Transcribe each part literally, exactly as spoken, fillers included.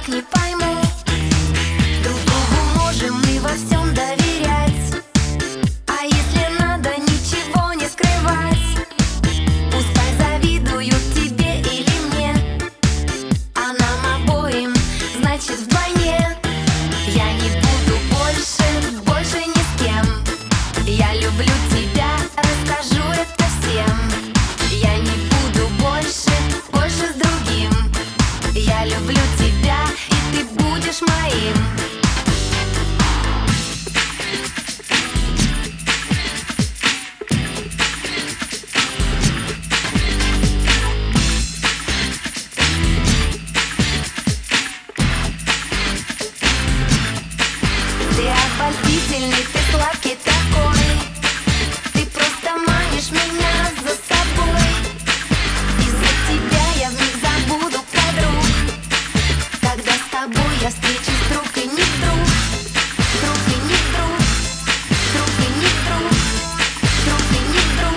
никак не пойму. Друг другу можем мы во всем доверять, а если надо, ничего не скрывать. Пускай завидуют тебе или мне, а нам обоим, значит, вдвойне. Я не буду больше, больше ни с кем. Я люблю тебя, расскажу это всем. Я не буду больше, больше с другим. Я люблю тебя, и ты будешь моим. Ты обольстительный, ты сладкий такой. Ты просто манишь меня за собой. Из-за тебя я вмиг забуду подруг. Когда с тобой я встречусь друг и не вдруг. Друг и не вдруг. Друг и не вдруг. Друг и не вдруг.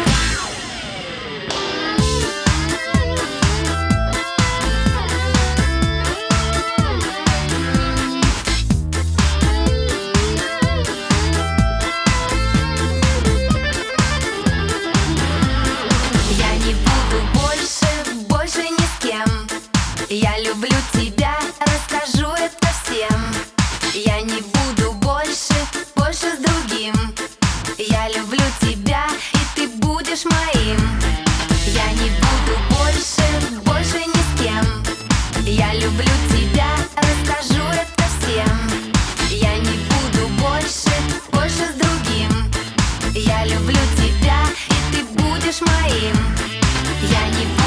Я не буду больше, больше ни с кем. Я люблю тебя, расскажу это всем. Я не буду больше, больше с другим. Я люблю тебя, и ты будешь моим. Я не буду больше, больше ни с кем. Я люблю тебя, расскажу это всем. Я не буду больше, больше с другим. Я люблю тебя, и ты будешь моим. Я не буду